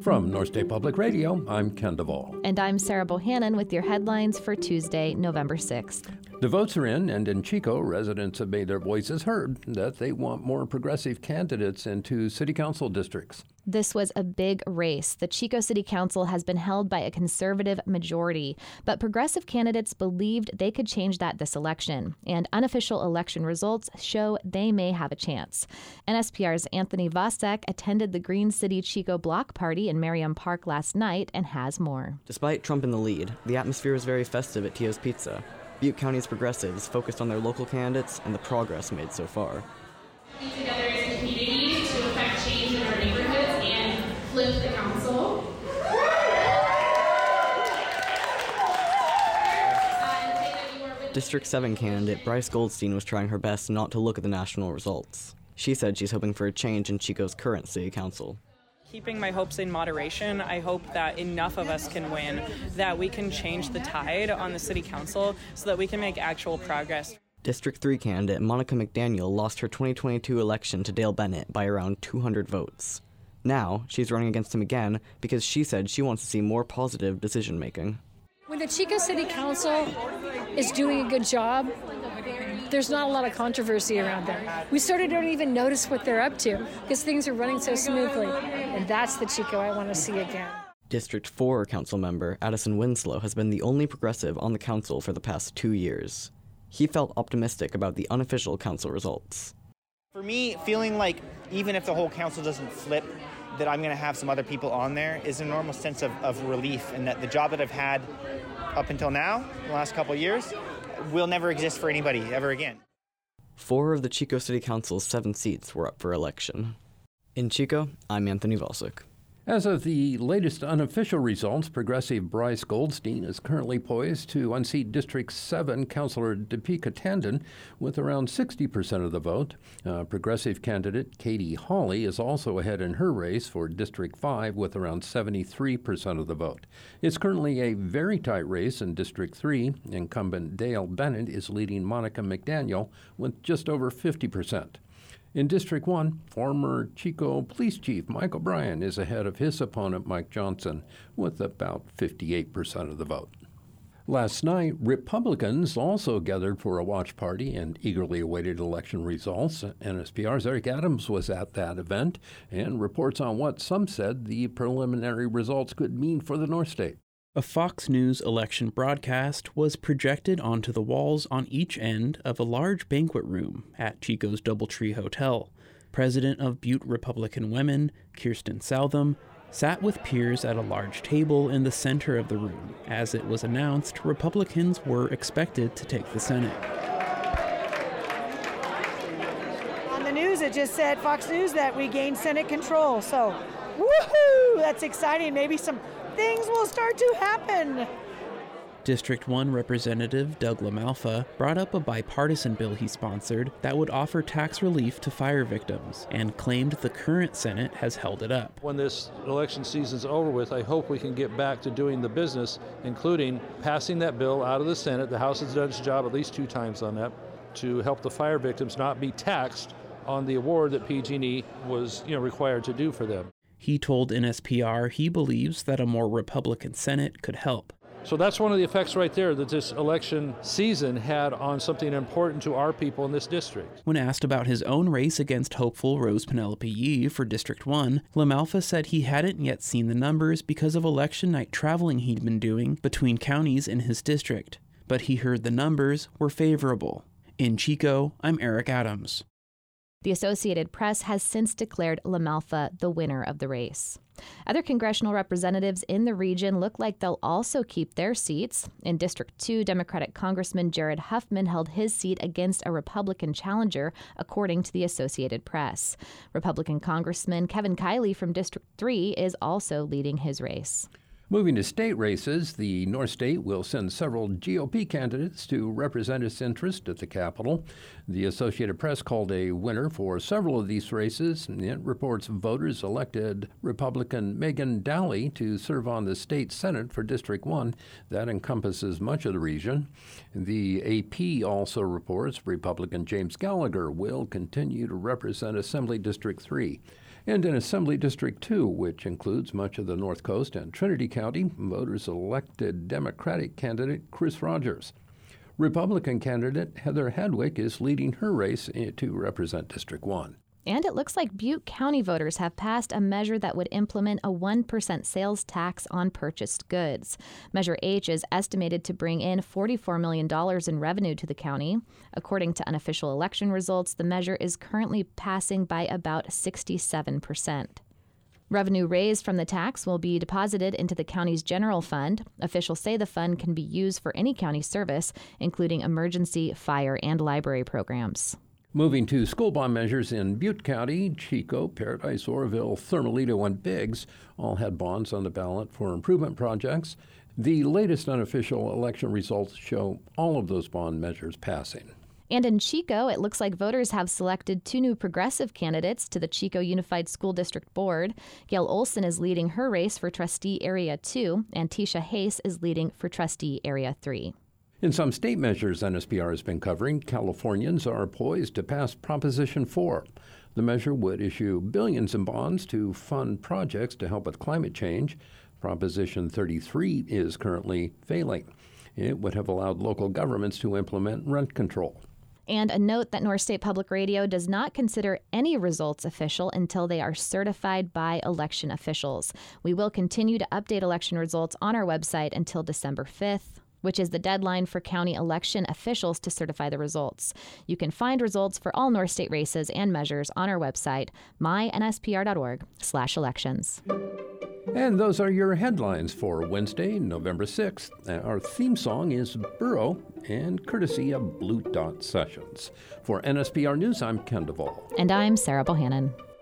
From North State Public Radio, I'm Ken Duvall. And I'm Sarah Bohannon with your headlines for Tuesday, November 6th. The votes are in, and in Chico, residents have made their voices heard that they want more progressive candidates into city council districts. This was a big race. The Chico City Council has been held by a conservative majority, but progressive candidates believed they could change that this election, and unofficial election results show they may have a chance. NSPR's Anthony Vasek attended the Green City Chico Block Party in Merriam Park last night and has more. Despite Trump in the lead, the atmosphere was very festive at Tio's Pizza. Butte County's progressives focused on their local candidates and the progress made so far. Together as a community to affect change in our neighborhoods and flip the council. District 7 candidate Bryce Goldstein was trying her best not to look at the national results. She said she's hoping for a change in Chico's current city council. Keeping my hopes in moderation, I hope that enough of us can win, that we can change the tide on the city council so that we can make actual progress. District 3 candidate Monica McDaniel lost her 2022 election to Dale Bennett by around 200 votes. Now, she's running against him again because she said she wants to see more positive decision-making. When the Chico City Council is doing a good job, there's not a lot of controversy around them. We sort of don't even notice what they're up to because things are running so smoothly. And that's the Chico I want to see again. District 4 council member Addison Winslow has been the only progressive on the council for the past 2 years. He felt optimistic about the unofficial council results. For me, feeling like even if the whole council doesn't flip, that I'm going to have some other people on there is an enormous sense of relief, and that the job that I've had up until now, the last couple of years, will never exist for anybody ever again. 4 of the Chico City Council's 7 seats were up for election. In Chico, I'm Anthony Valsic. As of the latest unofficial results, progressive Bryce Goldstein is currently poised to unseat District 7 Councilor Deepika Tandon with around 60% of the vote. Progressive candidate Katie Hawley is also ahead in her race for District 5 with around 73% of the vote. It's currently a very tight race in District 3. Incumbent Dale Bennett is leading Monica McDaniel with just over 50%. In District 1, former Chico Police Chief Mike O'Brien is ahead of his opponent Mike Johnson with about 58% of the vote. Last night, Republicans also gathered for a watch party and eagerly awaited election results. NSPR's Eric Adams was at that event and reports on what some said the preliminary results could mean for the North State. A Fox News election broadcast was projected onto the walls on each end of a large banquet room at Chico's Doubletree Hotel. President of Butte Republican Women, Kirsten Southam, sat with peers at a large table in the center of the room. As it was announced, Republicans were expected to take the Senate. On the news, it just said, Fox News, that we gained Senate control. So, woohoo! That's exciting. Maybe some things will start to happen. District 1 Representative Doug LaMalfa brought up a bipartisan bill he sponsored that would offer tax relief to fire victims and claimed the current Senate has held it up. When this election season's over with, I hope we can get back to doing the business, including passing that bill out of the Senate. The House has done its job at least 2 times on that, to help the fire victims not be taxed on the award that PG&E was required to do for them. He told NSPR he believes that a more Republican Senate could help. So that's one of the effects right there that this election season had on something important to our people in this district. When asked about his own race against hopeful Rose Penelope Yee for District 1, LaMalfa said he hadn't yet seen the numbers because of election night traveling he'd been doing between counties in his district. But he heard the numbers were favorable. In Chico, I'm Eric Adams. The Associated Press has since declared LaMalfa the winner of the race. Other congressional representatives in the region look like they'll also keep their seats. In District 2, Democratic Congressman Jared Huffman held his seat against a Republican challenger, according to the Associated Press. Republican Congressman Kevin Kiley from District 3 is also leading his race. Moving to state races, the North State will send several GOP candidates to represent its interest at the Capitol. The Associated Press called a winner for several of these races. It reports voters elected Republican Megan Dalley to serve on the state Senate for District 1. That encompasses much of the region. The AP also reports Republican James Gallagher will continue to represent Assembly District 3. And in Assembly District 2, which includes much of the North Coast and Trinity County, voters elected Democratic candidate Chris Rogers. Republican candidate Heather Hedwick is leading her race to represent District 1. And it looks like Butte County voters have passed a measure that would implement a 1% sales tax on purchased goods. Measure H is estimated to bring in $44 million in revenue to the county. According to unofficial election results, the measure is currently passing by about 67%. Revenue raised from the tax will be deposited into the county's general fund. Officials say the fund can be used for any county service, including emergency, fire, and library programs. Moving to school bond measures in Butte County, Chico, Paradise, Oroville, Thermalito, and Biggs all had bonds on the ballot for improvement projects. The latest unofficial election results show all of those bond measures passing. And in Chico, it looks like voters have selected 2 new progressive candidates to the Chico Unified School District Board. Gail Olson is leading her race for Trustee Area 2, and Tisha Hayes is leading for Trustee Area 3. In some state measures NSPR has been covering, Californians are poised to pass Proposition 4. The measure would issue billions in bonds to fund projects to help with climate change. Proposition 33 is currently failing. It would have allowed local governments to implement rent control. And a note that North State Public Radio does not consider any results official until they are certified by election officials. We will continue to update election results on our website until December 5th. Which is the deadline for county election officials to certify the results. You can find results for all North State races and measures on our website, mynspr.org/elections. And those are your headlines for Wednesday, November 6th. Our theme song is Burrow, and courtesy of Blue Dot Sessions. For NSPR News, I'm Ken Duvall. And I'm Sarah Bohannon.